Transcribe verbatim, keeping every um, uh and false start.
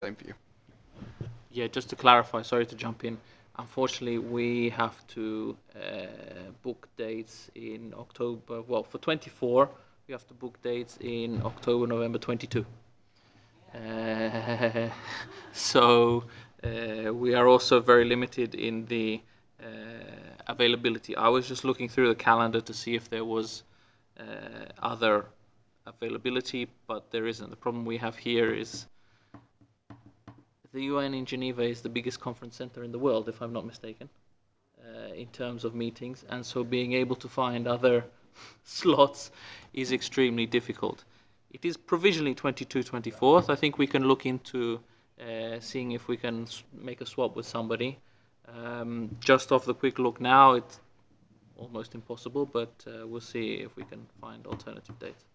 Same for you. Yeah, just to clarify, sorry to jump in. Unfortunately, we have to uh, book dates in October. Well, for twenty-four, we have to book dates in October, November twenty-two. Uh, so uh, we are also very limited in the uh, availability. I was just looking through the calendar to see if there was uh, other availability, but there isn't. The problem we have here is the U N in Geneva is the biggest conference center in the world, if I'm not mistaken, uh, in terms of meetings, and so being able to find other slots is extremely difficult. It is provisionally twenty-two, twenty-fourth. I think we can look into uh, seeing if we can make a swap with somebody. Um, just off the quick look now, it's almost impossible, but uh, we'll see if we can find alternative dates.